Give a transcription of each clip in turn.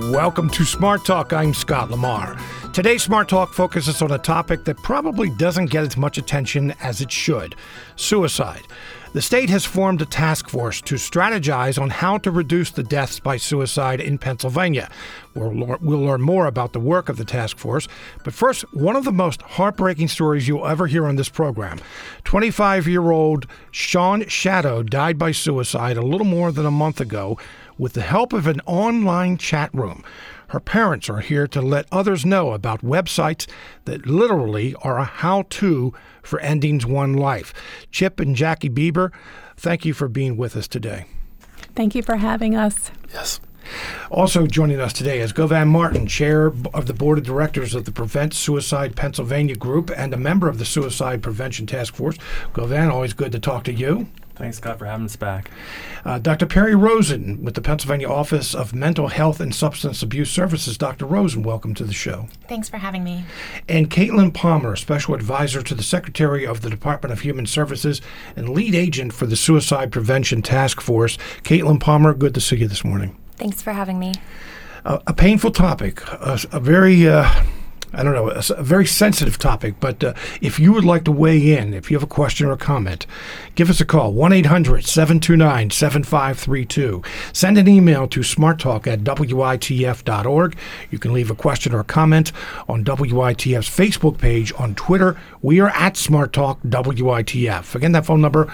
Welcome to Smart Talk. I'm Scott Lamar. Today's Smart Talk focuses on a topic that probably doesn't get as much attention as it should: suicide. The state has formed a task force to strategize on how to reduce the deaths by suicide in Pennsylvania. We'll learn more about the work of the task force. But first, one of the most heartbreaking stories you'll ever hear on this program. 25-year-old Shawn Shadow died by suicide a little more than a month ago with the help of an online chat room. Her parents are here to let others know about websites that literally are a how-to for ending one life. Chip and Jackie Bieber, thank you for being with us today. Thank you for having us. Yes. Also joining us today is Govan Martin, chair of the board of directors of the Prevent Suicide Pennsylvania Group and a member of the Suicide Prevention Task Force. Govan, always good to talk to you. Thanks, Scott, for having us back. Dr. Perry Rosen with the Pennsylvania Office of Mental Health and Substance Abuse Services. Dr. Rosen, welcome to the show. Thanks for having me. And Caitlin Palmer, Special Advisor to the Secretary of the Department of Human Services and lead agent for the Suicide Prevention Task Force. Caitlin Palmer, good to see you this morning. Thanks for having me. A painful topic, a very... a very sensitive topic, but if you would like to weigh in, if you have a question or a comment, give us a call, 1-800-729-7532. Send an email to smarttalk@witf.org. You can leave a question or a comment on WITF's Facebook page. On Twitter, we are at SmartTalkWITF. Again, that phone number,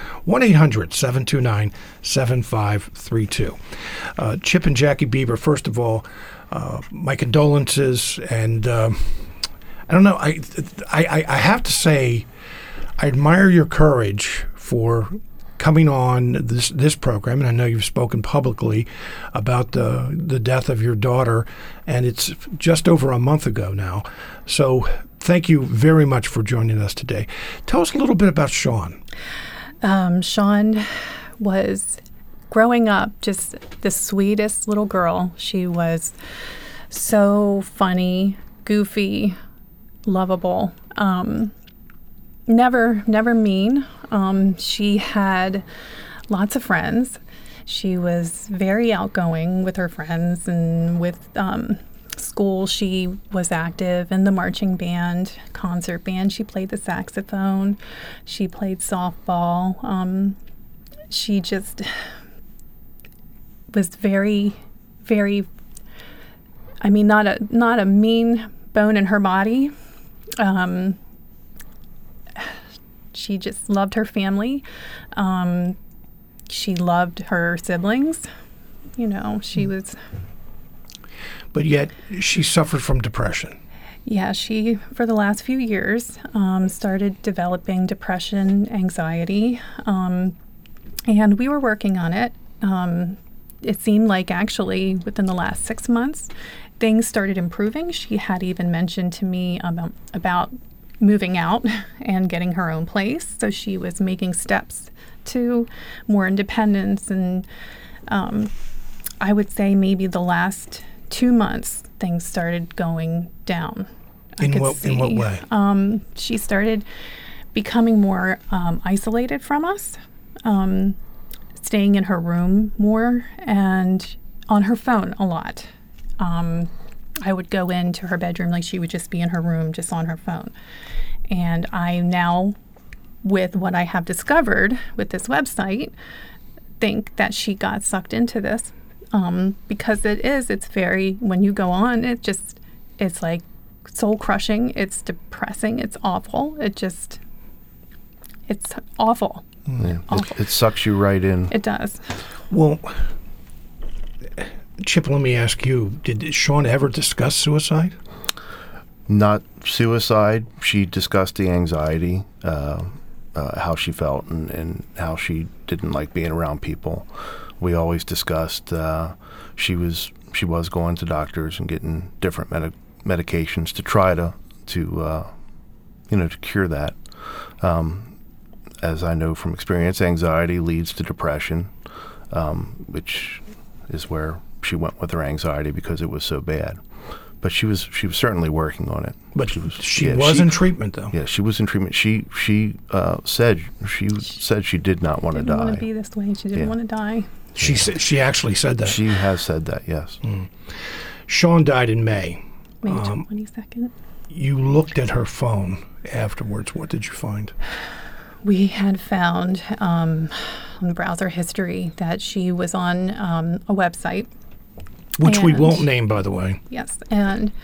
1-800-729-7532. Chip and Jackie Bieber, first of all, my condolences, and I don't know. I have to say, I admire your courage for coming on this program, and I know you've spoken publicly about the death of your daughter, and it's just over a month ago now. So thank you very much for joining us today. Tell us a little bit about Shawn. Shawn was, growing up, just the sweetest little girl. She was so funny, goofy, lovable, never mean. She had lots of friends. She was very outgoing with her friends, and with school she was active in the marching band, concert band. She played the saxophone. She played softball. She just was very, very, not a mean bone in her body. She just loved her family. She loved her siblings. She was... But yet, she suffered from depression. Yeah, she, for the last few years, started developing depression, anxiety, and we were working on it. It seemed like actually within the last 6 months, things started improving. She had even mentioned to me about moving out and getting her own place. So she was making steps to more independence. And I would say maybe the last 2 months, things started going down. In what way? She started becoming more isolated from us. Staying in her room more and on her phone a lot. I would go into her bedroom, like she would just be in her room, just on her phone. And I now, with what I have discovered with this website, think that she got sucked into this because it's very, when you go on, it's like soul crushing, it's depressing, it's awful. It's awful. Yeah, it sucks you right in. It does. Well, Chip, let me ask you, did Shawn ever discuss suicide? Not suicide. She discussed the anxiety, how she felt and how she didn't like being around people. We always discussed she was going to doctors and getting different medications to try to cure that. As I know from experience, anxiety leads to depression, which is where she went with her anxiety because it was so bad. But she was certainly working on it. But she was in treatment, though. Yeah, she was in treatment. She said she did not want to die. Didn't want to be this way. She didn't want to die. She actually said that. She has said that, yes. Sean died in May. May 22nd. You looked at her phone afterwards. What did you find? We had found on the browser history that she was on a website. Which we And- won't name, by the way. Yes, and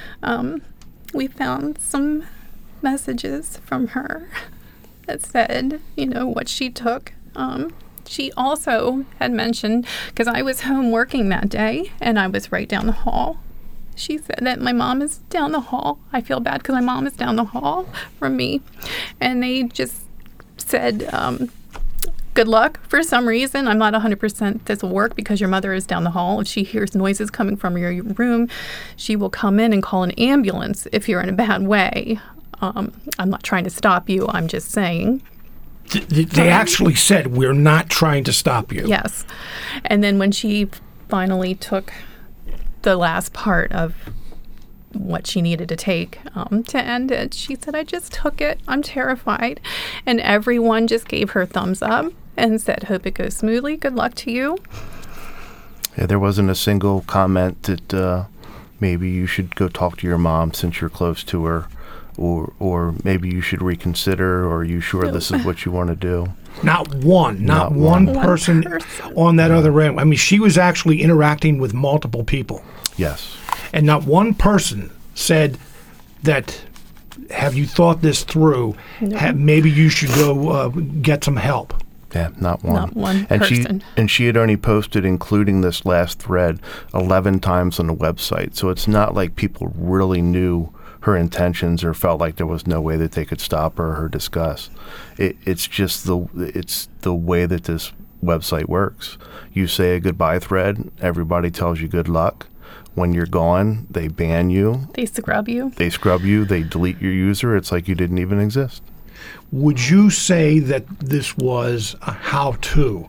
we found some messages from her that said, what she took. She also had mentioned, because I was home working that day, and I was right down the hall. She said that my mom is down the hall. I feel bad because my mom is down the hall from me. And they just said, good luck. For some reason, I'm not 100% this will work because your mother is down the hall. If she hears noises coming from your room, she will come in and call an ambulance if you're in a bad way. I'm not trying to stop you. I'm just saying. They actually said, we're not trying to stop you. Yes. And then when she finally took the last part of what she needed to take to end it, she said, I just took it. I'm terrified. And everyone just gave her thumbs up and said, hope it goes smoothly. Good luck to you. Yeah, there wasn't a single comment that maybe you should go talk to your mom since you're close to her, or maybe you should reconsider, or are you sure this is what you want to do? Not one person on that other end. I mean, she was actually interacting with multiple people. Yes. And not one person said that, have you thought this through? No. Maybe you should go get some help. Yeah, not one. Not one and person. She had only posted, including this last thread, 11 times on the website. So it's not like people really knew her intentions or felt like there was no way that they could stop her or discuss. It's just the way that this website works. You say a goodbye thread, everybody tells you good luck. When you're gone, they ban you. They scrub you. They scrub you. They delete your user. It's like you didn't even exist. Would you say that this was a how-to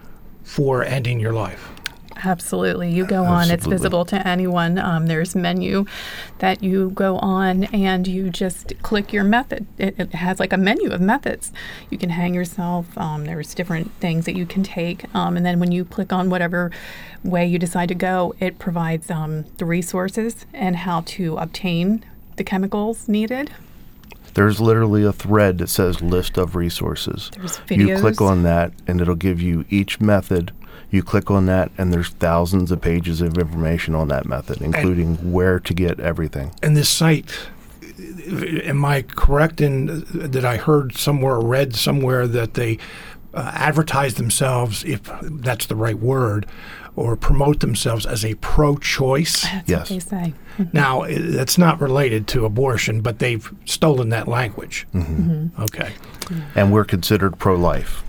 for ending your life? Absolutely. You go on, it's Absolutely. visible to anyone. There's menu that you go on and you just click your method. It has like a menu of methods. You can hang yourself. There's different things that you can take. And then when you click on whatever way you decide to go, it provides the resources and how to obtain the chemicals needed. There's literally a thread that says list of resources. There's You videos. click on that and it'll give you each method. You click on that and there's thousands of pages of information on that method, including where to get everything. And this site, am I correct in that I heard somewhere or read somewhere that they advertise themselves, if that's the right word, or promote themselves as a pro-choice? That's Yes. what they say. Now, that's not related to abortion, but they've stolen that language. Okay. And we're considered pro-life.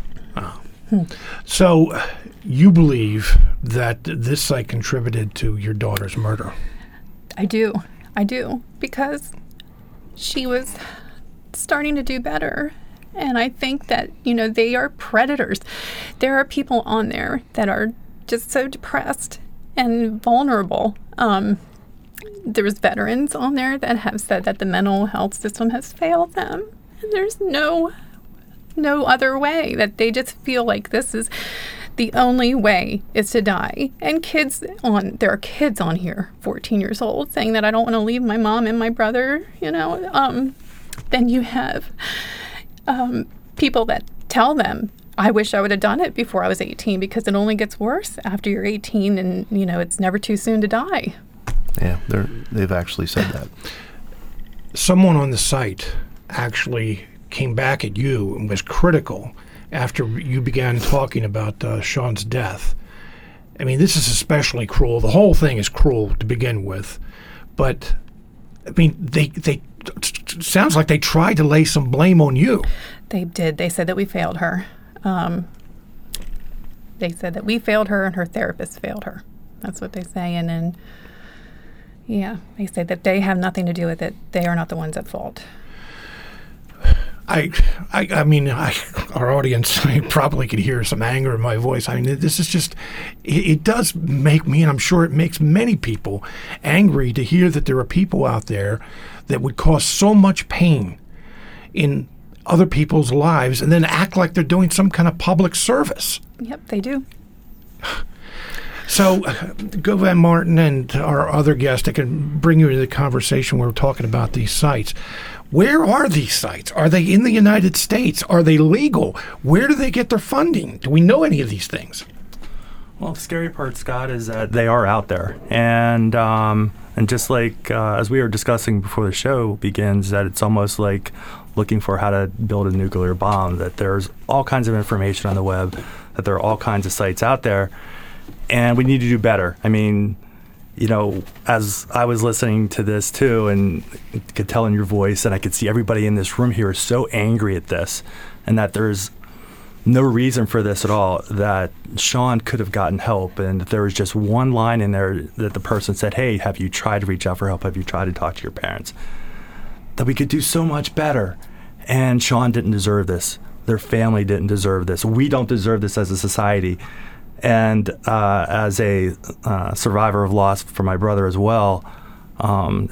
So you believe that this site contributed to your daughter's murder? I do, because she was starting to do better. And I think that, they are predators. There are people on there that are just so depressed and vulnerable. There's veterans on there that have said that the mental health system has failed them. And there's no other way, that they just feel like this is the only way is to die. And there are kids on here, 14 years old, saying that I don't want to leave my mom and my brother, Then you have people that tell them, I wish I would have done it before I was 18, because it only gets worse after you're 18 and, it's never too soon to die. Yeah, they've actually said that. Someone on the site actually came back at you and was critical after you began talking about Sean's death. I mean, this is especially cruel. The whole thing is cruel to begin with. But, I mean, they sounds like they tried to lay some blame on you. They did. They said that we failed her. They said that we failed her and her therapist failed her. That's what they say. And then, they say that they have nothing to do with it. They are not the ones at fault. I mean, our audience probably could hear some anger in my voice. I mean, this is just, it does make me, and I'm sure it makes many people angry to hear that there are people out there that would cause so much pain in other people's lives and then act like they're doing some kind of public service. Yep, they do. So, Govan Martin and our other guest, I can bring you into the conversation where we're talking about these sites. Where are these sites? Are they in the United States? Are they legal? Where do they get their funding? Do we know any of these things? Well, the scary part, Scott, is that they are out there. And just like as we were discussing before the show begins, that it's almost like looking for how to build a nuclear bomb, that there's all kinds of information on the web, that there are all kinds of sites out there, and we need to do better. I mean, you know, as I was listening to this too, and could tell in your voice, and I could see everybody in this room here is so angry at this, and that there's no reason for this at all, that Sean could have gotten help, and that there was just one line in there that the person said, hey, have you tried to reach out for help? Have you tried to talk to your parents? That we could do so much better. And Sean didn't deserve this. Their family didn't deserve this. We don't deserve this as a society. And as a survivor of loss for my brother as well, I'm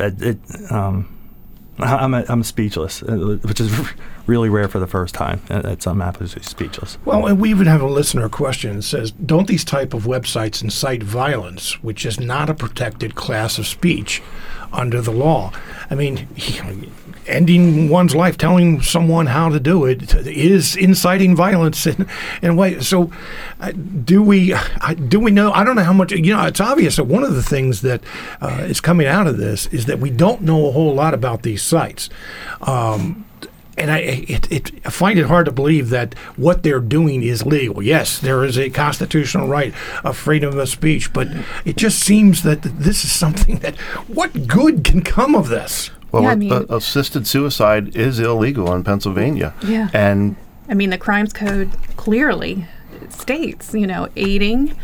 speechless, which is really rare for the first time. I'm absolutely speechless. Well, and we even have a listener question that says, don't these type of websites incite violence, which is not a protected class of speech under the law? I mean, ending one's life, telling someone how to do it, is inciting violence in a way. So do we know? I don't know how much, it's obvious that one of the things that is coming out of this is that we don't know a whole lot about these sites. And I find it hard to believe that what they're doing is legal. Yes, there is a constitutional right of freedom of speech, but it just seems that this is something that, what good can come of this? Well, Yeah, assisted suicide is illegal in Pennsylvania. Yeah. And I mean, the Crimes Code clearly states, aiding.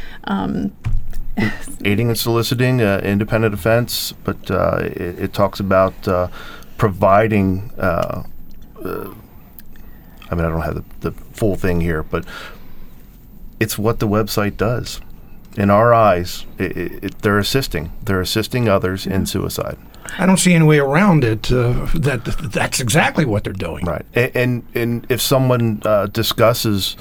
Aiding and soliciting, independent offense, but it talks about providing. I don't have the full thing here, but it's what the website does. In our eyes, they're assisting. They're assisting others in suicide. I don't see any way around it. That's exactly what they're doing. Right. And if someone discusses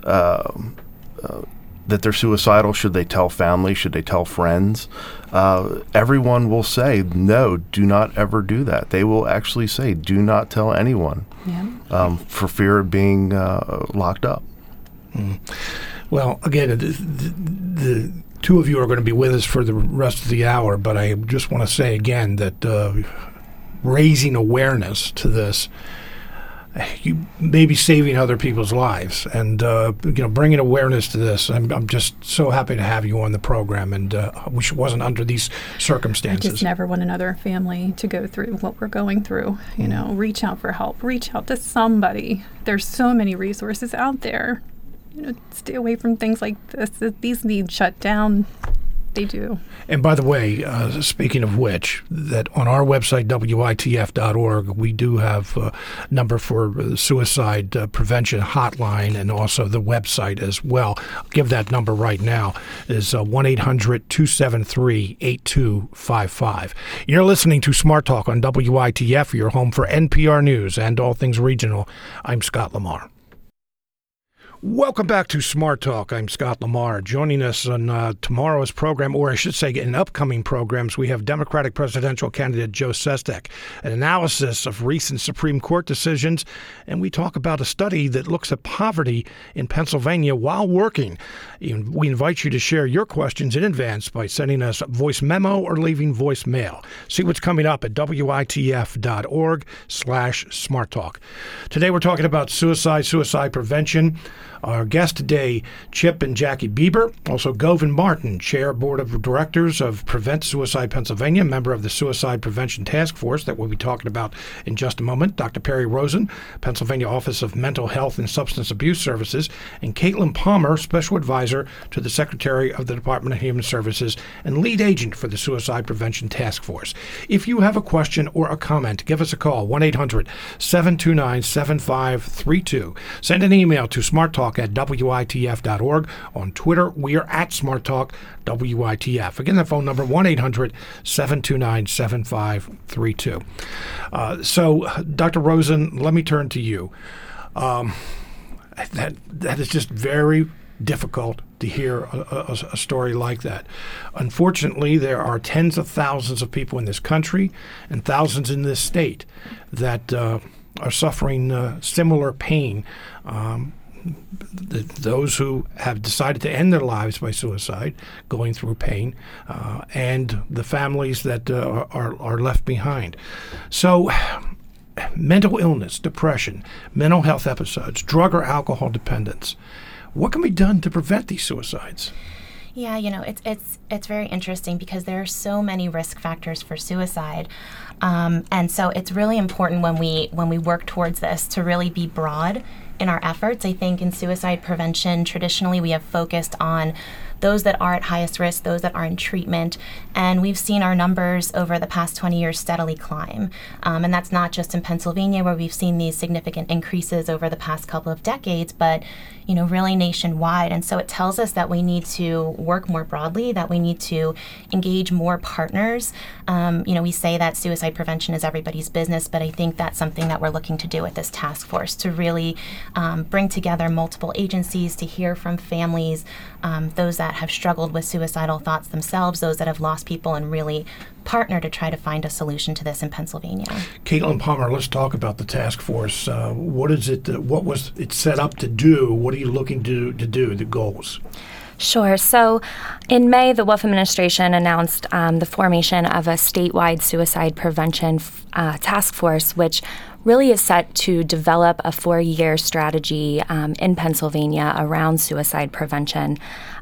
that they're suicidal, should they tell family? Should they tell friends? Everyone will say, no, do not ever do that. They will actually say, do not tell anyone, for fear of being locked up. Mm. Well, again, the two of you are going to be with us for the rest of the hour, but I just want to say again that raising awareness to this, you may be saving other people's lives, and bringing awareness to this. I'm just so happy to have you on the program, and I wish it wasn't under these circumstances. I just never want another family to go through what we're going through. Reach out for help. Reach out to somebody. There's so many resources out there. Stay away from things like this. These need shut down. They do. And by the way, speaking of which, that on our website, WITF.org, we do have a number for the suicide prevention hotline, and also the website as well. I'll give that number right now. Is 1-800-273-8255. You're listening to Smart Talk on WITF, your home for NPR News and all things regional. I'm Scott Lamar. Welcome back to Smart Talk. I'm Scott Lamar. Joining us on tomorrow's program, or I should say in upcoming programs, we have Democratic presidential candidate Joe Sestak, an analysis of recent Supreme Court decisions, and we talk about a study that looks at poverty in Pennsylvania while working. We invite you to share your questions in advance by sending us a voice memo or leaving voicemail. See what's coming up at WITF.org/Smart Talk. Today we're talking about suicide prevention. Our guest today, Chip and Jackie Bieber, also Govan Martin, Chair, Board of Directors of Prevent Suicide Pennsylvania, member of the Suicide Prevention Task Force that we'll be talking about in just a moment, Dr. Perry Rosen, Pennsylvania Office of Mental Health and Substance Abuse Services, and Caitlin Palmer, Special Advisor to the Secretary of the Department of Human Services and Lead Agent for the Suicide Prevention Task Force. If you have a question or a comment, give us a call, 1-800-729-7532. Send an email to smarttalk at WITF.org. On Twitter, we are at SmartTalk WITF. Again, the phone number, 1-800-729-7532. So, Dr. Rosen, let me turn to you. That is just very, difficult to hear a story like that. Unfortunately, there are tens of thousands of people in this country and thousands in this state that are suffering similar pain. Those who have decided to end their lives by suicide, going through pain, and the families that are left behind. So, mental illness, depression, mental health episodes, drug or alcohol dependence. What can be done to prevent these suicides? Yeah, it's very interesting because there are so many risk factors for suicide, and so it's really important when we work towards this to really be broad in our efforts. I think in suicide prevention, traditionally we have focused on those that are at highest risk, those that are in treatment, and we've seen our numbers over the past 20 years steadily climb. And that's not just in Pennsylvania where we've seen these significant increases over the past couple of decades, but really nationwide. And so it tells us that we need to work more broadly, that we need to engage more partners. We say that suicide prevention is everybody's business, but I think that's something that we're looking to do with this task force, to really bring together multiple agencies, to hear from families, those that have struggled with suicidal thoughts themselves, those that have lost people, and really partner to try to find a solution to this in Pennsylvania. Caitlin Palmer, let's talk about the task force. What is it? What was it set up to do? What are you looking to do? The goals? Sure. So in May, the Wolf administration announced the formation of a statewide suicide prevention task force, which really is set to develop a 4-year strategy in Pennsylvania around suicide prevention.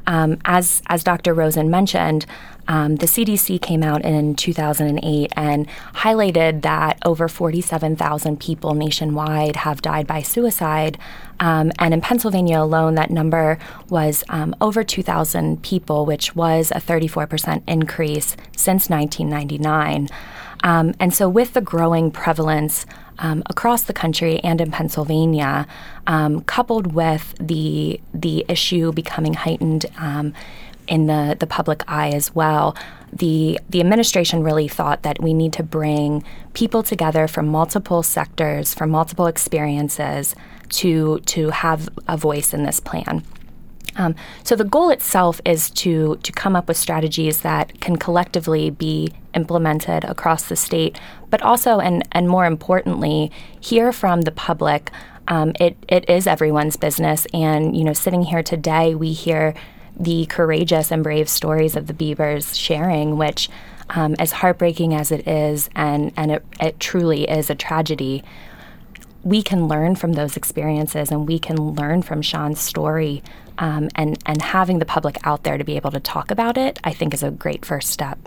As Dr. Rosen mentioned, the CDC came out in 2008 and highlighted that over 47,000 people nationwide have died by suicide. And in Pennsylvania alone, that number was over 2,000 people, which was a 34% increase since 1999. And so with the growing prevalence across the country and in Pennsylvania, coupled with the issue becoming heightened in the public eye as well, the administration really thought that we need to bring people together from multiple sectors, from multiple experiences to have a voice in this plan. So the goal itself is to come up with strategies that can collectively be implemented across the state, but also, and more importantly, hear from the public. It is everyone's business, and sitting here today, we hear the courageous and brave stories of the Beavers sharing, which, as heartbreaking as it is, and it truly is a tragedy, we can learn from those experiences, and we can learn from Sean's story, and having the public out there to be able to talk about it, I think, is a great first step.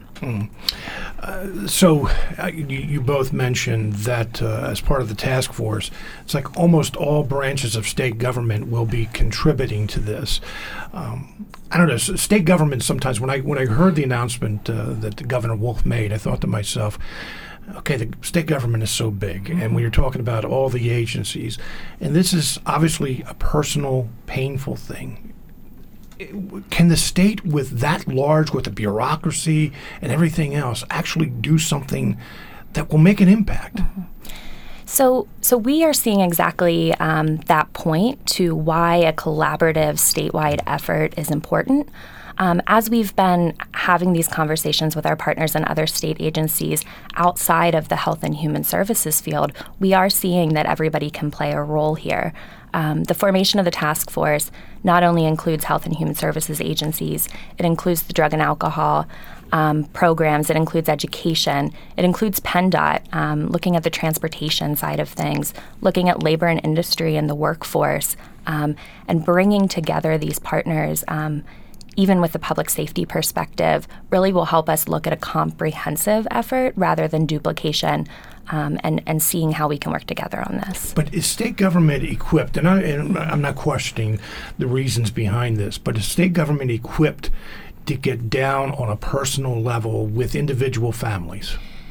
So you both mentioned that as part of the task force, it's like almost all branches of state government will be contributing to this. I don't know, state government sometimes, when I heard the announcement that Governor Wolf made, I thought to myself, okay, the state government is so big, and when you're talking about all the agencies, and this is obviously a personal, painful thing. Can the state, with that large, with the bureaucracy and everything else, actually do something that will make an impact? Mm-hmm. So we are seeing exactly that point to why a collaborative statewide effort is important. As we've been having these conversations with our partners and other state agencies outside of the health and human services field, we are seeing that everybody can play a role here. The formation of the task force not only includes health and human services agencies, it includes the drug and alcohol programs, it includes education, it includes PennDOT, looking at the transportation side of things, looking at labor and industry and the workforce, and bringing together these partners, even with the public safety perspective, really will help us look at a comprehensive effort rather than duplication, and seeing how we can work together on this. But is state government equipped, and I'm not questioning the reasons behind this, but is state government equipped to get down on a personal level with individual families?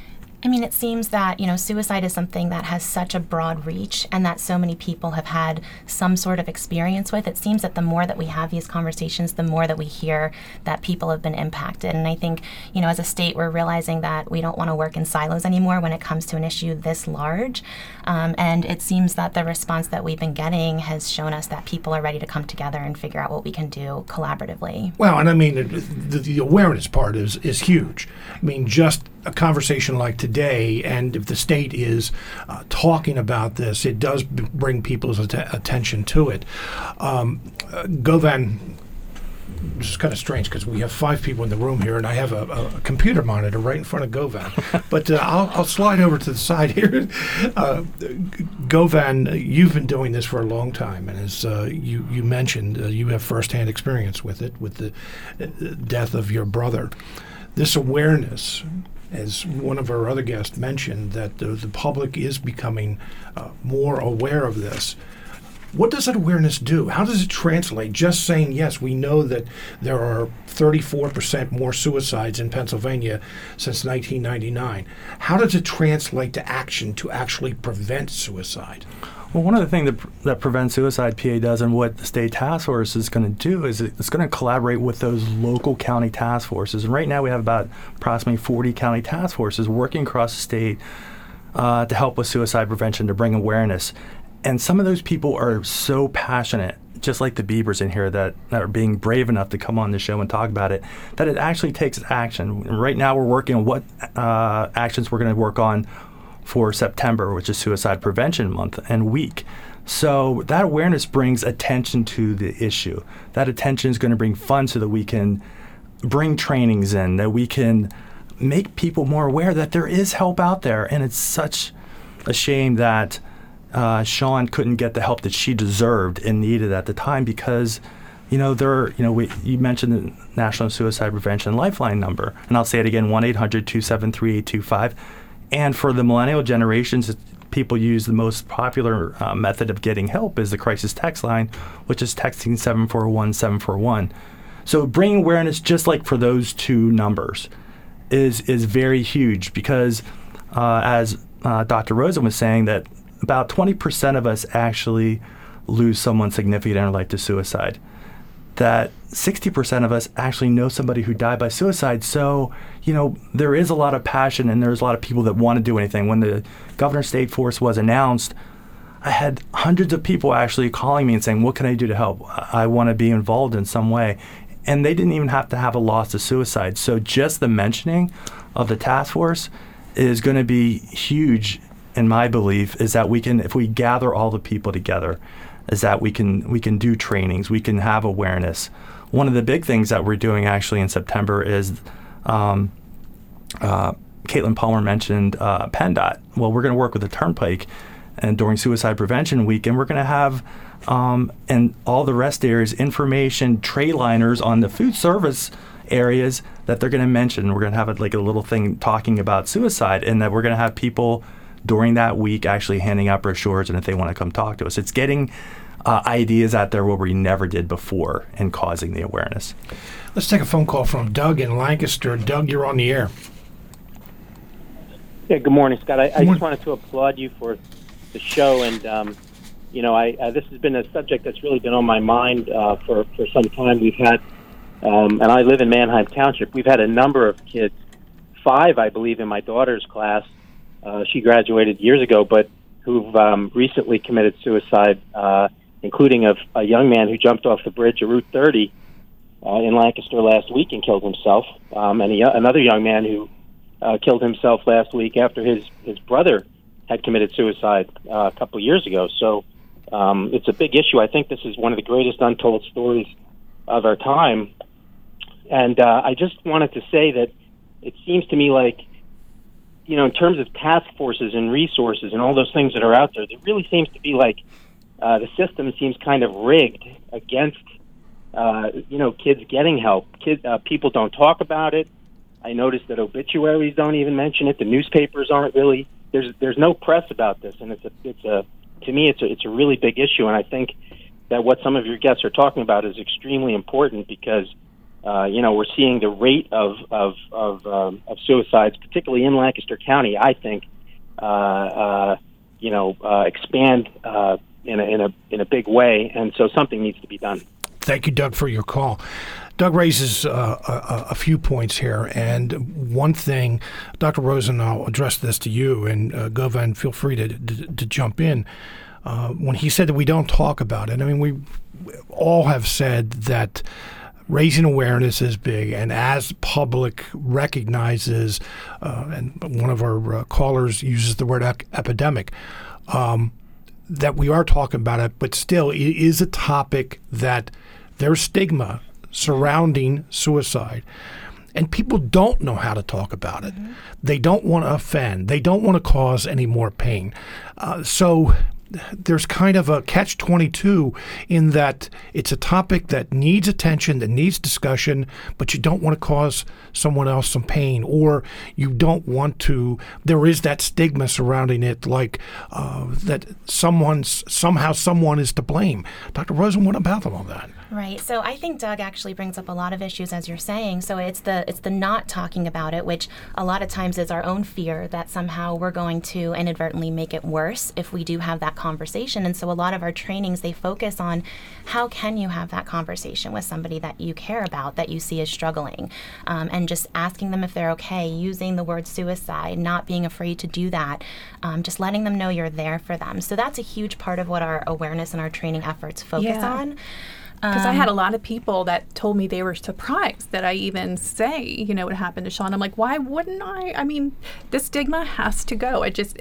I mean, it seems that, suicide is something that has such a broad reach and that so many people have had some sort of experience with. It seems that the more that we have these conversations, the more that we hear that people have been impacted. And I think, as a state, we're realizing that we don't want to work in silos anymore when it comes to an issue this large. And it seems that the response that we've been getting has shown us that people are ready to come together and figure out what we can do collaboratively. Well, and I mean, the awareness part is huge. I mean, just a conversation like today, and if the state is talking about this, it does bring people's attention to it. Govan, which is kind of strange because we have 5 people in the room here, and I have a computer monitor right in front of Govan. But I'll slide over to the side here. Govan, you've been doing this for a long time, and as you mentioned, you have firsthand experience with it, with the death of your brother. This awareness, as one of our other guests mentioned, that the public is becoming more aware of this. What does that awareness do? How does it translate? Just saying, yes, we know that there are 34% more suicides in Pennsylvania since 1999. How does it translate to action to actually prevent suicide? Well, one of the things that Prevent Suicide PA does, and what the state task force is going to do, is it's going to collaborate with those local county task forces. And right now we have about approximately 40 county task forces working across the state to help with suicide prevention, to bring awareness. And some of those people are so passionate, just like the Biebers in here, that are being brave enough to come on the show and talk about it, that it actually takes action. And right now we're working on what actions we're going to work on for September, which is Suicide Prevention Month and Week. So that awareness brings attention to the issue. That attention is going to bring funds so that we can bring trainings in, that we can make people more aware that there is help out there. And it's such a shame that Sean couldn't get the help that she deserved and needed at the time, because you mentioned the National Suicide Prevention Lifeline number, and I'll say it again, 1-800-273-825. And for the millennial generations, people use the most popular method of getting help is the crisis text line, which is texting 741-741. So bringing awareness, just like for those two numbers, is very huge, because as Dr. Rosen was saying, that about 20% of us actually lose someone significant in our life to suicide. That 60% of us actually know somebody who died by suicide. So, there is a lot of passion, and there's a lot of people that want to do anything. When the Governor State Force was announced, I had hundreds of people actually calling me and saying, what can I do to help? I want to be involved in some way. And they didn't even have to have a loss to suicide. So just the mentioning of the task force is going to be huge, in my belief, is that we can, if we gather all the people together, is that we can do trainings, we can have awareness. One of the big things that we're doing actually in September is, Caitlin Palmer mentioned PennDOT. Well, we're going to work with the Turnpike, and during Suicide Prevention Week, and we're going to have in all the rest areas information tray liners on the food service areas that they're going to mention. We're going to have a little thing talking about suicide, and that we're going to have people during that week actually handing out brochures, and if they want to come talk to us. It's getting ideas out there where we never did before and causing the awareness. Let's take a phone call from Doug in Lancaster. Doug, you're on the air. Yeah, good morning, Scott. I just wanted to applaud you for the show, and this has been a subject that's really been on my mind for some time. We've had, and I live in Manheim Township, we've had a number of kids, 5, I believe, in my daughter's class. She graduated years ago, but who've recently committed suicide, including a young man who jumped off the bridge of Route 30 in Lancaster last week and killed himself, and another young man who killed himself last week after his brother had committed suicide a couple of years ago. So it's a big issue. I think this is one of the greatest untold stories of our time. And I just wanted to say that it seems to me like, in terms of task forces and resources and all those things that are out there, there really seems to be like the system seems kind of rigged against, kids getting help. People don't talk about it. I noticed that obituaries don't even mention it. The newspapers aren't really. There's no press about this, and to me it's a really big issue. And I think that what some of your guests are talking about is extremely important, because we're seeing the rate of suicides, particularly in Lancaster County, I think, expand in a big way, and so something needs to be done. Thank you, Doug, for your call. Doug raises a few points here, and one thing, Dr. Rosen, I'll address this to you, and Govan, feel free to jump in. When he said that we don't talk about it, I mean, we all have said that raising awareness is big, and as public recognizes, and one of our callers uses the word epidemic, that we are talking about it, but still it is a topic that there's stigma surrounding suicide. And people don't know how to talk about it. Mm-hmm. They don't want to offend. They don't want to cause any more pain. So there's kind of a catch-22 in that it's a topic that needs attention, that needs discussion, but you don't want to cause someone else some pain, or you don't want to. There is that stigma surrounding it, like that someone is to blame. Dr. Rosen, what about all that? Right. So I think Doug actually brings up a lot of issues, as you're saying. So it's the not talking about it, which a lot of times is our own fear that somehow we're going to inadvertently make it worse if we do have that conversation. And so a lot of our trainings, they focus on how can you have that conversation with somebody that you care about, that you see as struggling, and just asking them if they're okay, using the word suicide, not being afraid to do that, just letting them know you're there for them. So that's a huge part of what our awareness and our training efforts focus on. Because I had a lot of people that told me they were surprised that I even say, what happened to Sean. I'm like, why wouldn't I? I mean, this stigma has to go.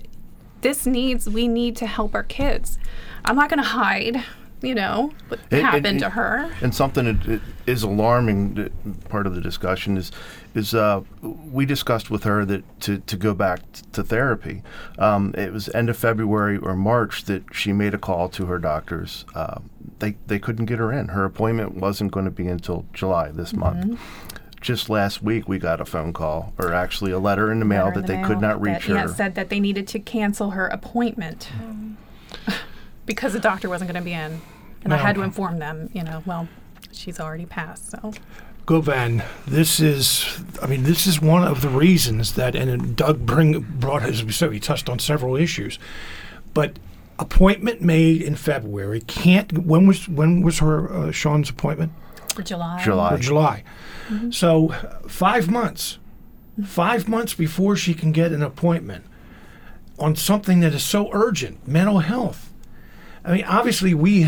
We need to help our kids. I'm not going to hide, what happened to her. And something that is alarming, part of the discussion is we discussed with her that to go back to therapy. It was end of February or March that she made a call to her doctors. They couldn't get her in. Her appointment wasn't going to be until July this month. Just last week, we got a phone call, or actually a letter in the mail that they could not reach her. Yeah, said that they needed to cancel her appointment because the doctor wasn't going to be in. And I had to inform them, she's already passed, so. Govan, this is one of the reasons that, and Doug brought his, so he touched on several issues, but appointment made in February when was her Sean's appointment? For July. For July. Mm-hmm. So 5 months. 5 months before she can get an appointment on something that is so urgent, mental health. I mean, obviously we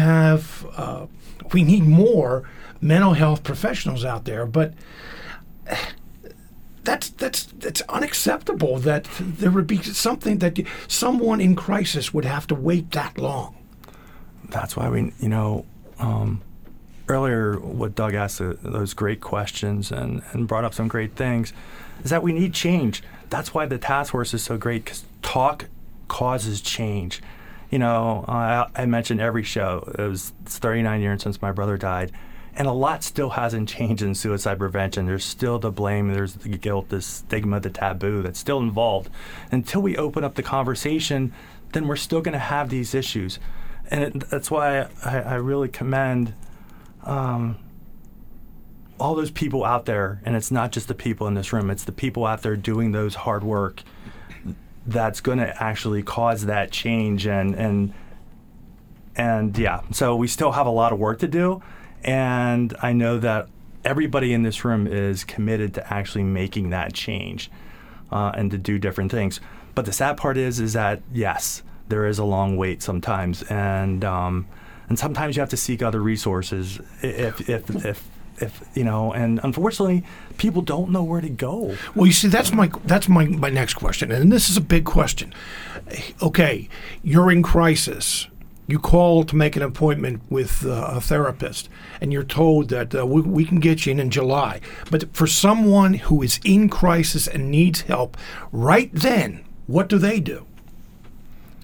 need more mental health professionals out there, but that's unacceptable that there would be something that someone in crisis would have to wait that long. That's why earlier what Doug asked those great questions and brought up some great things is that we need change. That's why the task force is so great, because talk causes change. I mentioned every show. It's 39 years since my brother died, and a lot still hasn't changed in suicide prevention. There's still the blame, there's the guilt, the stigma, the taboo that's still involved. Until we open up the conversation, then we're still going to have these issues. And that's why I really commend all those people out there, and it's not just the people in this room, it's the people out there doing those hard work that's going to actually cause that change. And yeah, so we still have a lot of work to do, and I know that everybody in this room is committed to actually making that change and to do different things. But the sad part is that, yes, there is a long wait sometimes, and sometimes you have to seek other resources if and unfortunately, people don't know where to go. Well, you see, that's my next question, and this is a big question. Okay, you're in crisis. You call to make an appointment with a therapist, and you're told that we can get you in July. But for someone who is in crisis and needs help right then, what do?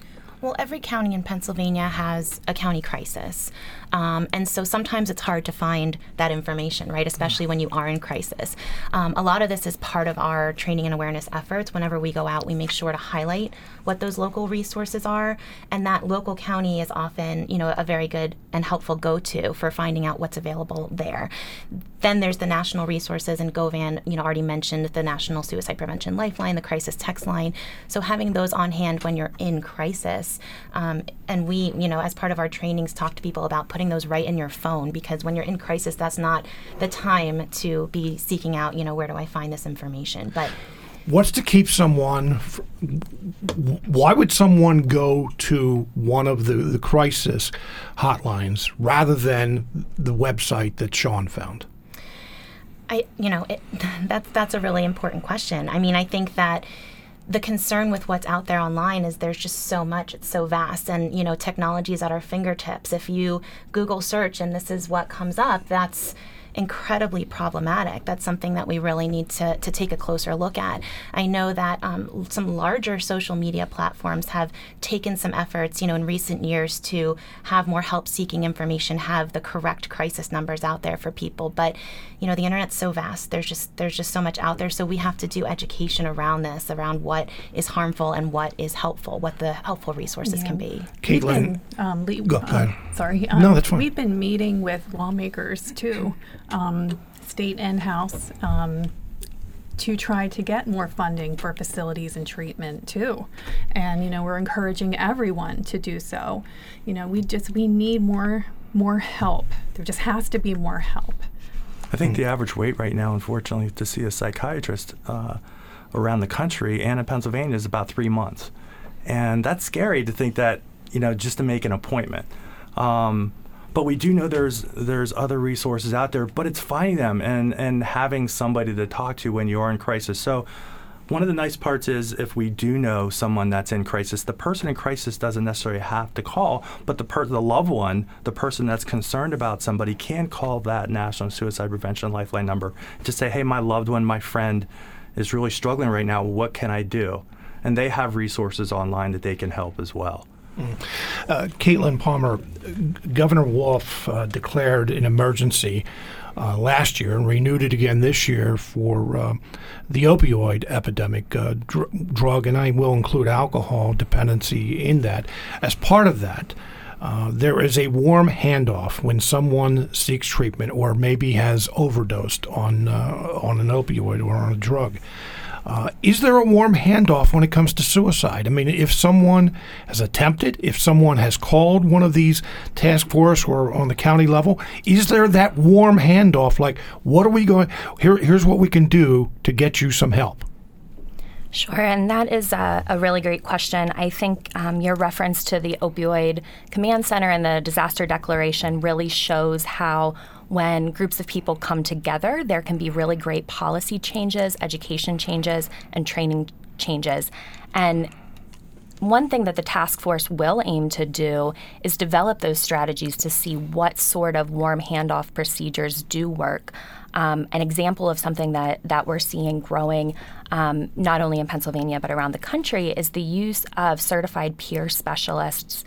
Well, every county in Pennsylvania has a county crisis. And so sometimes it's hard to find that information, right? Especially when you are in crisis. A lot of this is part of our training and awareness efforts. Whenever we go out, we make sure to highlight what those local resources are. And that local county is often, a very good and helpful go-to for finding out what's available there. Then there's the national resources, and Govan, already mentioned the National Suicide Prevention Lifeline, the crisis text line. So having those on hand when you're in crisis, and we, as part of our trainings, talk to people about putting those right in your phone, because when you're in crisis, that's not the time to be seeking out, where do I find this information? But what's to keep someone? Why would someone go to one of the crisis hotlines rather than the website that Sean found? That's a really important question. I mean, I think that the concern with what's out there online is there's just so much, it's so vast, and technology is at our fingertips. If you Google search and this is what comes up, that's incredibly problematic. That's something that we really need to take a closer look at. I know that some larger social media platforms have taken some efforts, in recent years to have more help-seeking information, have the correct crisis numbers out there for people. But the internet's so vast. There's just so much out there. So we have to do education around this, around what is harmful and what is helpful, what the helpful resources can be. Caitlin, go ahead. Sorry. No, that's fine. We've been meeting with lawmakers too, state and House, to try to get more funding for facilities and treatment too. And, we're encouraging everyone to do so. We need more help. There just has to be more help. I think the average wait right now, unfortunately, to see a psychiatrist around the country and in Pennsylvania is about 3 months. And that's scary to think that, just to make an appointment. But we do know there's other resources out there, but it's finding them and having somebody to talk to when you are in crisis. So one of the nice parts is if we do know someone that's in crisis, the person in crisis doesn't necessarily have to call, but the loved one, the person that's concerned about somebody, can call that National Suicide Prevention Lifeline number to say, hey, my loved one, my friend is really struggling right now. What can I do? And they have resources online that they can help as well. Caitlin Palmer, Governor Wolf declared an emergency last year and renewed it again this year for the opioid epidemic, drug, and I will include alcohol dependency in that. As part of that, there is a warm handoff when someone seeks treatment or maybe has overdosed on an opioid or on a drug. Is there a warm handoff when it comes to suicide? I mean, if someone has attempted, if someone has called one of these task force or on the county level, is there that warm handoff? Like, what are we going? Here's what we can do to get you some help. Sure, and that is a really great question. I think your reference to the Opioid Command Center and the disaster declaration really shows how when groups of people come together, there can be really great policy changes, education changes, and training changes. And one thing that the task force will aim to do is develop those strategies to see what sort of warm handoff procedures do work. An example of something that we're seeing growing not only in Pennsylvania but around the country is the use of certified peer specialists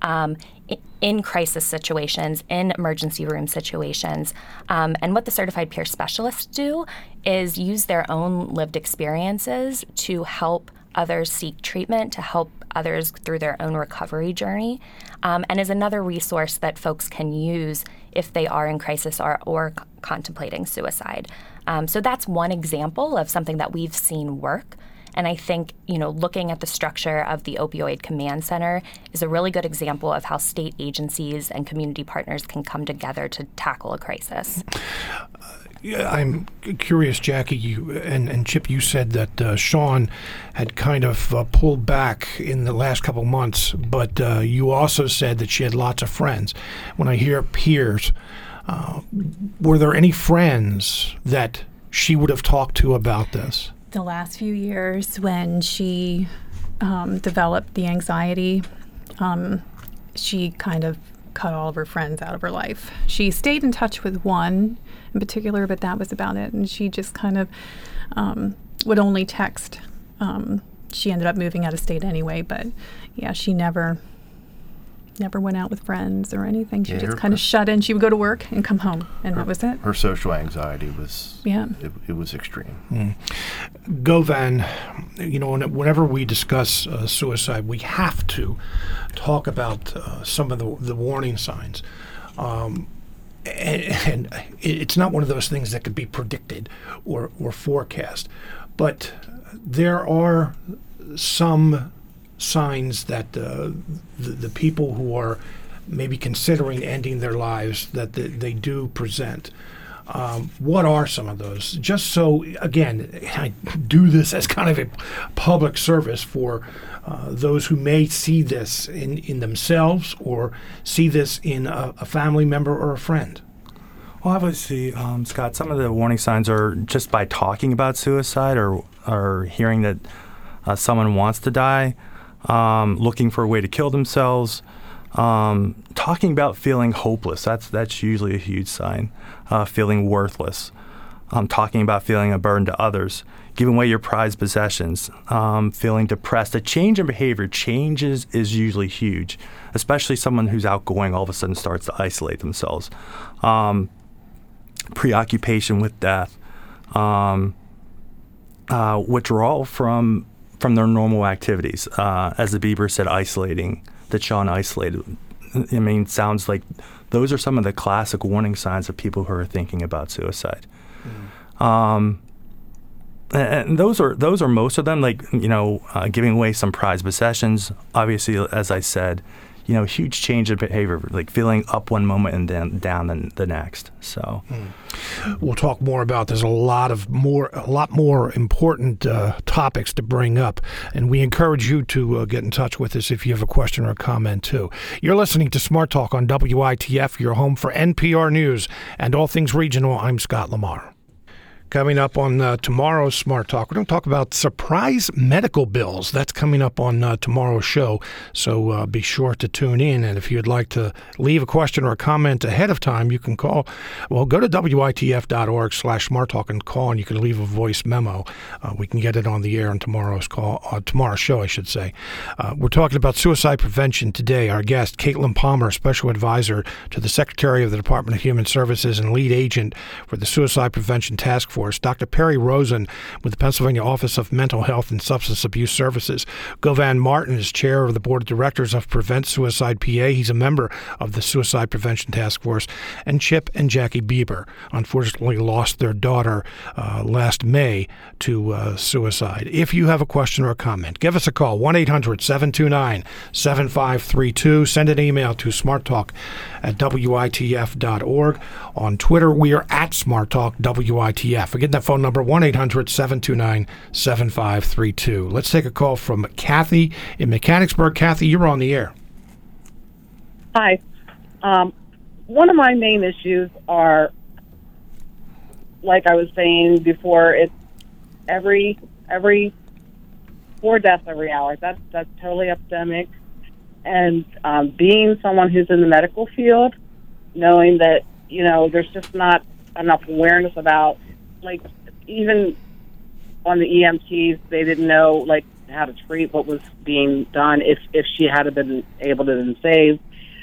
in crisis situations, in emergency room situations. And what the certified peer specialists do is use their own lived experiences to help others seek treatment, to help others through their own recovery journey, and is another resource that folks can use if they are in crisis or contemplating suicide. So that's one example of something that we've seen work. And I think, looking at the structure of the Opioid Command Center is a really good example of how state agencies and community partners can come together to tackle a crisis. I'm curious, Jackie, and Chip, you said that Sean had kind of pulled back in the last couple months, but you also said that she had lots of friends. When I hear peers, were there any friends that she would have talked to about this? The last few years when she developed the anxiety, she kind of cut all of her friends out of her life. She stayed in touch with one in particular, but that was about it. And she just kind of would only text. She ended up moving out of state anyway, but yeah, she never never went out with friends or anything. She Yeah, just her- kind of shut in. She would go to work and come home, and that was it. Her social anxiety was, Yeah. it was extreme. Govan, whenever we discuss suicide, we have to talk about some of the warning signs. And it's not one of those things that could be predicted or forecast. But there are some signs that the people who are maybe considering ending their lives, that they do present. What are some of those? Just so, again, I do this as kind of a public service for those who may see this in themselves or see this in a family member or a friend. Well, obviously, Scott, some of the warning signs are just by talking about suicide or hearing that someone wants to die, looking for a way to kill themselves, talking about feeling hopeless. That's usually a huge sign. Feeling worthless, talking about feeling a burden to others, giving away your prized possessions, feeling depressed. A change in behavior, changes is usually huge, especially someone who's outgoing all of a sudden starts to isolate themselves. Preoccupation with death, withdrawal from their normal activities. As the Bieber said, isolating, that Sean isolated. I mean, sounds like those are some of the classic warning signs of people who are thinking about suicide. And those are most of them, like, giving away some prized possessions. Obviously, as I said, huge change in behavior, like feeling up one moment and then down the next. So we'll talk more about. There's a lot more important topics to bring up, and we encourage you to get in touch with us if you have a question or a comment too. You're listening to Smart Talk on WITF, your home for NPR News and all things regional. I'm Scott Lamar. Coming up on tomorrow's Smart Talk, we're going to talk about surprise medical bills. That's coming up on tomorrow's show, so be sure to tune in. And if you'd like to leave a question or a comment ahead of time, you can call. Well, go to WITF.org/SmartTalk and call, and you can leave a voice memo. We can get it on the air on tomorrow's show, I should say. We're talking about suicide prevention today. Our guest, Caitlin Palmer, Special Advisor to the Secretary of the Department of Human Services and Lead Agent for the Suicide Prevention Task Force. Dr. Perry Rosen with the Pennsylvania Office of Mental Health and Substance Abuse Services. Govan Martin is Chair of the Board of Directors of Prevent Suicide PA. He's a member of the Suicide Prevention Task Force. And Chip and Jackie Bieber unfortunately lost their daughter last May to suicide. If you have a question or a comment, give us a call, 1-800-729-7532. Send an email to smarttalk@witf.org. On Twitter, we are at SmartTalkWITF. Again, that phone number, 1-800-729-7532. Let's take a call from Kathy in Mechanicsburg. Kathy, you're on the air. Hi. One of my main issues are, like I was saying before, it's every 4 deaths every hour. That's totally epidemic. And being someone who's in the medical field, knowing that, there's just not enough awareness about, like, even on the EMTs, they didn't know, like, how to treat what was being done if she had been able to been saved.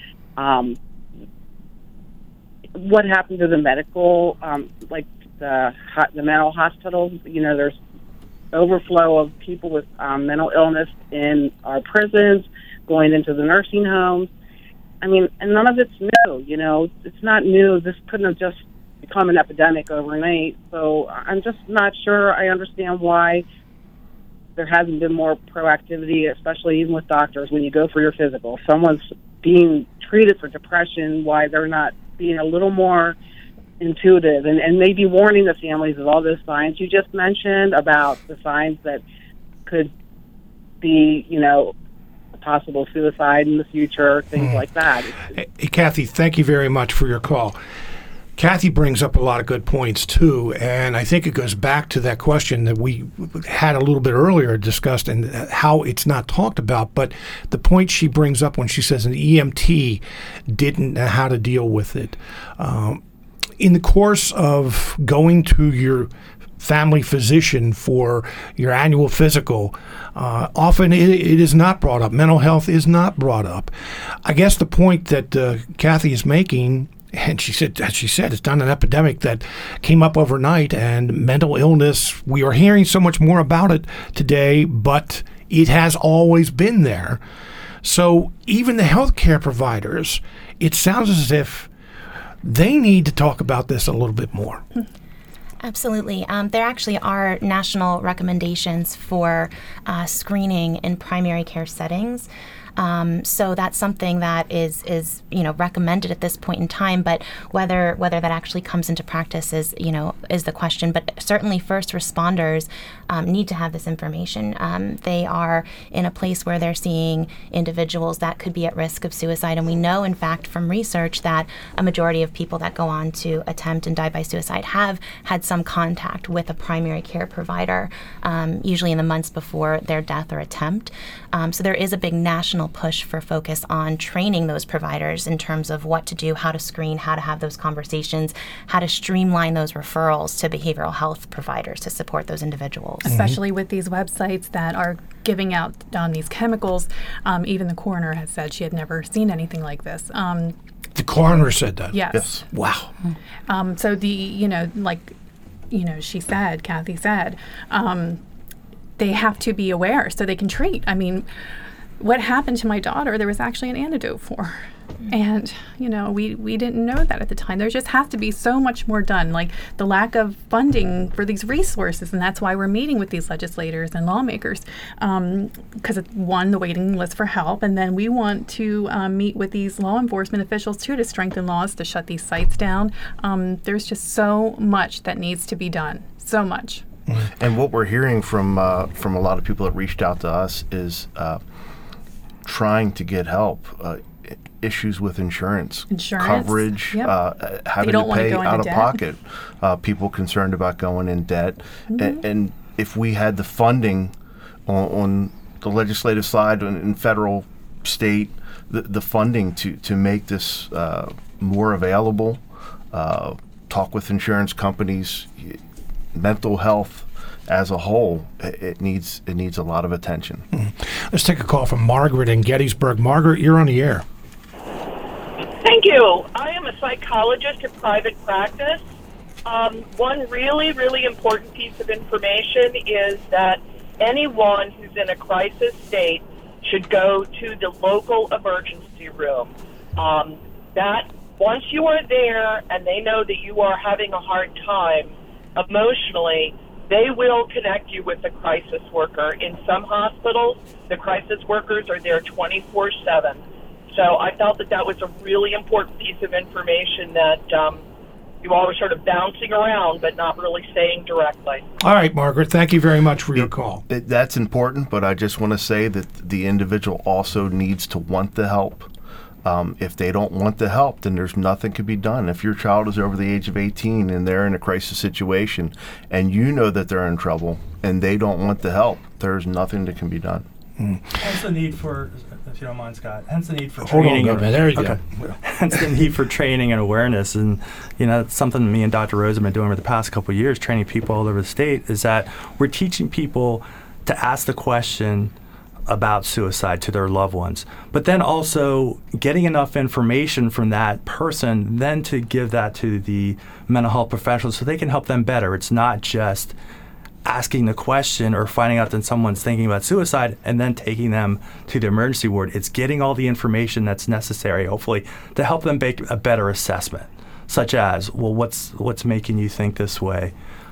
What happened to the medical, like the mental hospitals? There's overflow of people with mental illness in our prisons, going into the nursing homes. I mean, and none of it's new, it's not new. This couldn't have just become an epidemic overnight. So I'm just not sure I understand why there hasn't been more proactivity, especially even with doctors. When you go for your physical, someone's being treated for depression, why they're not being a little more intuitive and maybe warning the families of all those signs you just mentioned about the signs that could be, possible suicide in the future, things like that. Hey, Kathy, thank you very much for your call. Kathy brings up a lot of good points, too, and I think it goes back to that question that we had a little bit earlier discussed and how it's not talked about, but the point she brings up when she says an EMT didn't know how to deal with it. In the course of going to your family physician for your annual physical, often it is not brought up. Mental health is not brought up. I guess the point that Kathy is making, and she said, it's not an epidemic that came up overnight, and mental illness, we are hearing so much more about it today, but it has always been there. So even the healthcare providers, it sounds as if they need to talk about this a little bit more. Absolutely. There actually are national recommendations for screening in primary care settings. So that's something that is recommended at this point in time, but whether that actually comes into practice is the question. But certainly first responders need to have this information. They are in a place where they're seeing individuals that could be at risk of suicide, and we know, in fact, from research that a majority of people that go on to attempt and die by suicide have had some contact with a primary care provider, usually in the months before their death or attempt. So there is a big national push for focus on training those providers in terms of what to do, how to screen, how to have those conversations, how to streamline those referrals to behavioral health providers to support those individuals. Especially with these websites that are giving out on these chemicals. Even the coroner has said she had never seen anything like this. The coroner said that? Yes. Wow. So she said, Kathy said, they have to be aware so they can treat. I mean, what happened to my daughter, there was actually an antidote for. And, we didn't know that at the time. There just has to be so much more done, like the lack of funding for these resources. And that's why we're meeting with these legislators and lawmakers, because one, the waiting list for help, and then we want to meet with these law enforcement officials too to strengthen laws to shut these sites down. There's just so much that needs to be done, so much. And what we're hearing from a lot of people that reached out to us is trying to get help. Issues with insurance coverage, yep. Having to pay out of pocket, people concerned about going in debt. Mm-hmm. And if we had the funding on the legislative side and in federal, state, the funding to make this more available, talk with insurance companies, mental health as a whole, it needs a lot of attention. Mm-hmm. Let's take a call from Margaret in Gettysburg. Margaret, you're on the air. Thank you. I am a psychologist in private practice. One really, really important piece of information is that anyone who's in a crisis state should go to the local emergency room. That once you are there and they know that you are having a hard time emotionally, they will connect you with a crisis worker. In some hospitals, the crisis workers are there 24/7. So I felt that was a really important piece of information that you all were sort of bouncing around but not really saying directly. All right, Margaret, thank you very much for your call. That's important, but I just want to say that the individual also needs to want the help. If they don't want the help, then there's nothing can be done. If your child is over the age of 18 and they're in a crisis situation and you know that they're in trouble and they don't want the help, there's nothing that can be done. Hence the need for, if you don't mind, Scott, hence the need for Hold training. on, there you go. Hence the need for training and awareness. And, it's something me and Dr. Rose have been doing over the past couple of years, training people all over the state, is that we're teaching people to ask the question about suicide to their loved ones, but then also getting enough information from that person then to give that to the mental health professionals so they can help them better. It's not just asking the question or finding out that someone's thinking about suicide and then taking them to the emergency ward. It's getting all the information that's necessary, hopefully, to help them make a better assessment, such as, well, what's making you think this way?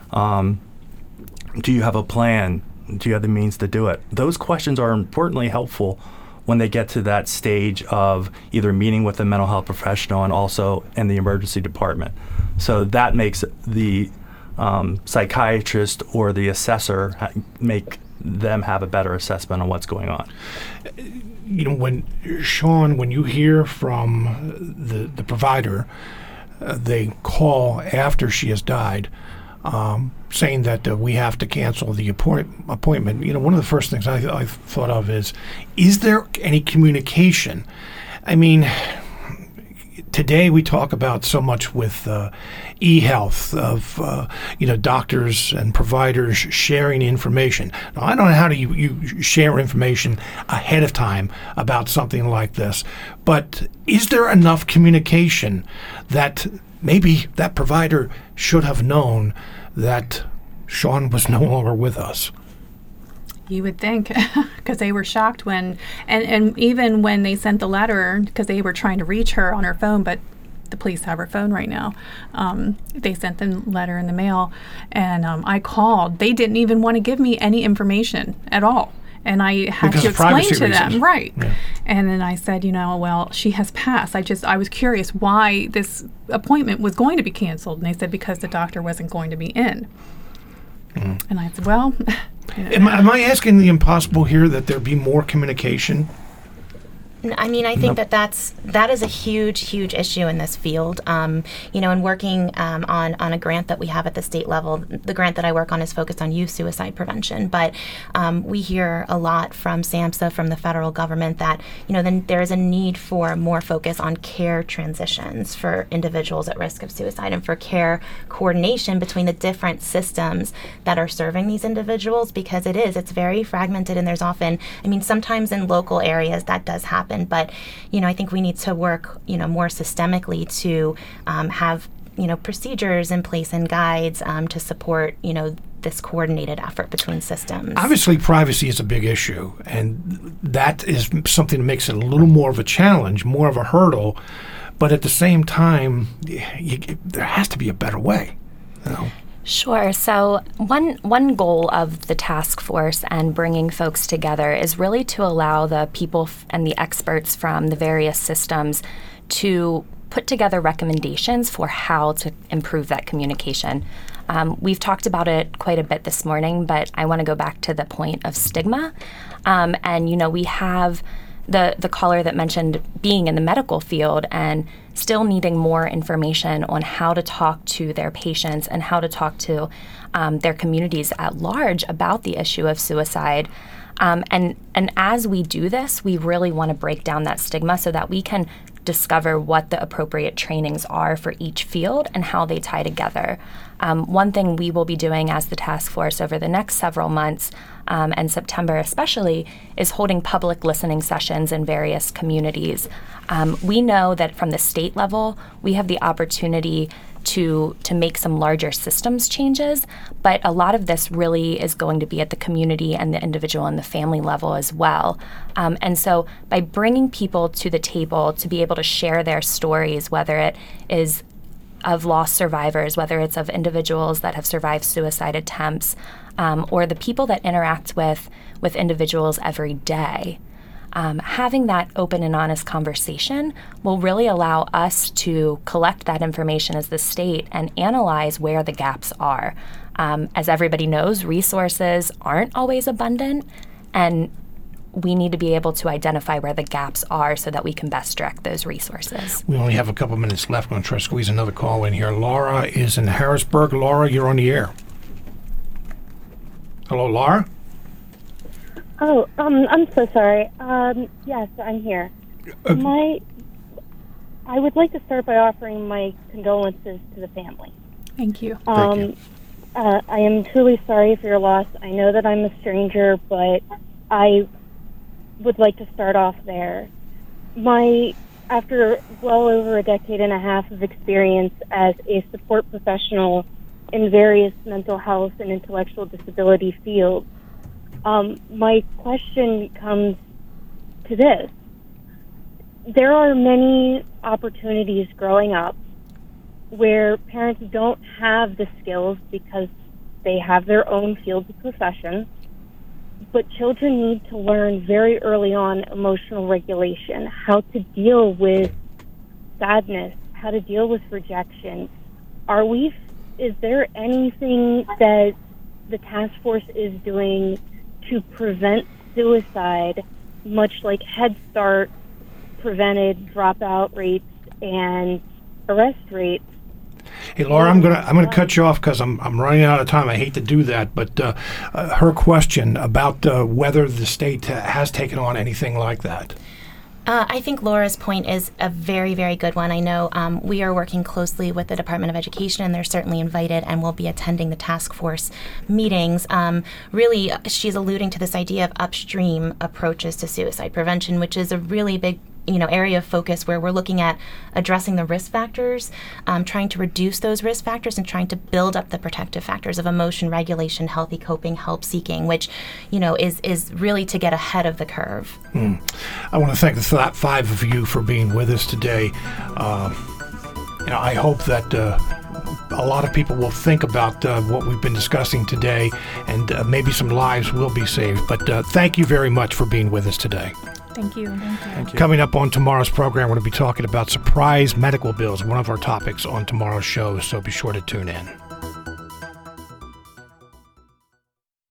Do you have a plan? Do you have the means to do it? Those questions are importantly helpful when they get to that stage of either meeting with a mental health professional and also in the emergency department. So that makes the psychiatrist or the assessor make them have a better assessment on what's going on. When you hear from the provider, they call after she has died, saying that we have to cancel the appointment. One of the first things I thought of is there any communication? I mean, today we talk about so much with e-health, of doctors and providers sharing information. Now, I don't know how you share information ahead of time about something like this, but is there enough communication that maybe that provider should have known that Sean was no longer with us? You would think, because they were shocked when, and even when they sent the letter, because they were trying to reach her on her phone, but the police have her phone right now. They sent the letter in the mail, and I called. They didn't even want to give me any information at all. And I had to explain to them, right. Yeah. And then I said, well, she has passed. I was curious why this appointment was going to be canceled. And they said because the doctor wasn't going to be in. Mm. And I said, well... Am I asking the impossible here, that there be more communication? I mean, I think that is a huge issue in this field. In working on a grant that we have at the state level, the grant that I work on is focused on youth suicide prevention. But we hear a lot from SAMHSA, from the federal government, that then there is a need for more focus on care transitions for individuals at risk of suicide, and for care coordination between the different systems that are serving these individuals, because it's very fragmented, and there's often, sometimes in local areas that does happen. But, I think we need to work, more systemically to have, procedures in place and guides to support, this coordinated effort between systems. Obviously, privacy is a big issue, and that is something that makes it a little more of a challenge, more of a hurdle. But at the same time, there has to be a better way, Sure. So one goal of the task force and bringing folks together is really to allow the people and the experts from the various systems to put together recommendations for how to improve that communication. We've talked about it quite a bit this morning, but I want to go back to the point of stigma. We have the caller that mentioned being in the medical field and still needing more information on how to talk to their patients and how to talk to their communities at large about the issue of suicide. And as we do this, we really want to break down that stigma so that we can discover what the appropriate trainings are for each field and how they tie together. One thing we will be doing as the task force over the next several months, and September especially, is holding public listening sessions in various communities. We know that from the state level, we have the opportunity to make some larger systems changes, but a lot of this really is going to be at the community and the individual and the family level as well. And so by bringing people to the table to be able to share their stories, whether it is of lost survivors, whether it's of individuals that have survived suicide attempts, or the people that interact with individuals every day, having that open and honest conversation will really allow us to collect that information as the state and analyze where the gaps are. As everybody knows, resources aren't always abundant, and we need to be able to identify where the gaps are so that we can best direct those resources. We only have a couple minutes left. I'm going to try to squeeze another call in here. Laura is in Harrisburg. Laura, you're on the air. Hello, Laura? Oh, I'm so sorry. Yes, I'm here. I would like to start by offering my condolences to the family. Thank you. Thank you. I am truly sorry for your loss. I know that I'm a stranger, but I would like to start off there. After well over a decade and a half of experience as a support professional in various mental health and intellectual disability fields, my question comes to this. There are many opportunities growing up where parents don't have the skills because they have their own fields of profession, but children need to learn very early on emotional regulation, how to deal with sadness, how to deal with rejection. Is there anything that the task force is doing to prevent suicide, much like Head Start prevented dropout rates and arrest rates? Hey, Laura, I'm gonna cut you off because I'm running out of time. I hate to do that, but her question about whether the state has taken on anything like that. I think Laura's point is a very, very good one. I know we are working closely with the Department of Education, and they're certainly invited and will be attending the task force meetings. Really, she's alluding to this idea of upstream approaches to suicide prevention, which is a really big area of focus where we're looking at addressing the risk factors, trying to reduce those risk factors and trying to build up the protective factors of emotion regulation, healthy coping, help seeking, which, is really to get ahead of the curve. I want to thank the five of you for being with us today. I hope that a lot of people will think about what we've been discussing today, and maybe some lives will be saved. But thank you very much for being with us today. Thank you. Thank you. Coming up on tomorrow's program, we're going to be talking about surprise medical bills, one of our topics on tomorrow's show, so be sure to tune in.